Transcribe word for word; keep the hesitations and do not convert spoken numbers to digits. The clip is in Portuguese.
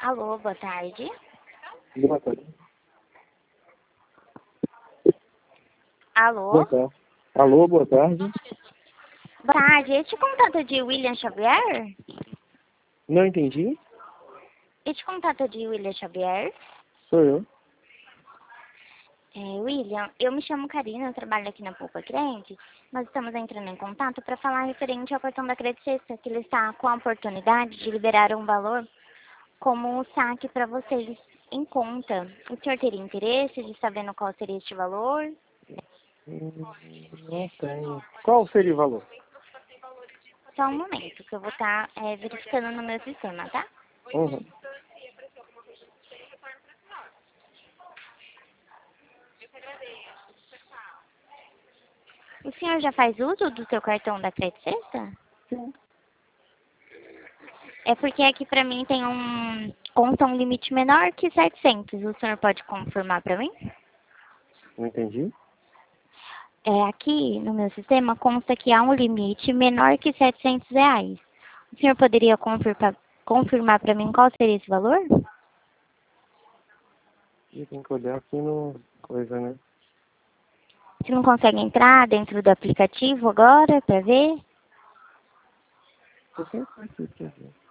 Alô, boa tarde. Boa tarde. Alô? Boa tarde. Alô, boa tarde. Boa tarde. Este contato é de William Xavier? Não entendi. Este contato é de William Xavier? Sou eu. É, William, eu me chamo Karina, eu trabalho aqui na Poupa Crente. Nós estamos entrando em contato para falar referente ao cartão da Credit Sexta, que ele está com a oportunidade de liberar um valor como um saque para vocês em conta. O senhor teria interesse de sabendo qual seria este valor? Hum, Não tenho. Qual seria o valor? Só um momento, que eu vou estar é, verificando no meu sistema, tá? Uhum. O senhor já faz uso do seu cartão da Credit Sexta? Sim. É porque aqui pra mim tem um conta um limite menor que setecentos. O senhor pode confirmar pra mim? Não entendi. É, aqui no meu sistema consta que há um limite menor que setecentos reais. O senhor poderia confirmar, confirmar pra mim qual seria esse valor? Eu tenho que olhar aqui no... Coisa, né? Você não consegue entrar dentro do aplicativo agora pra ver? Eu sempre aqui pra ver.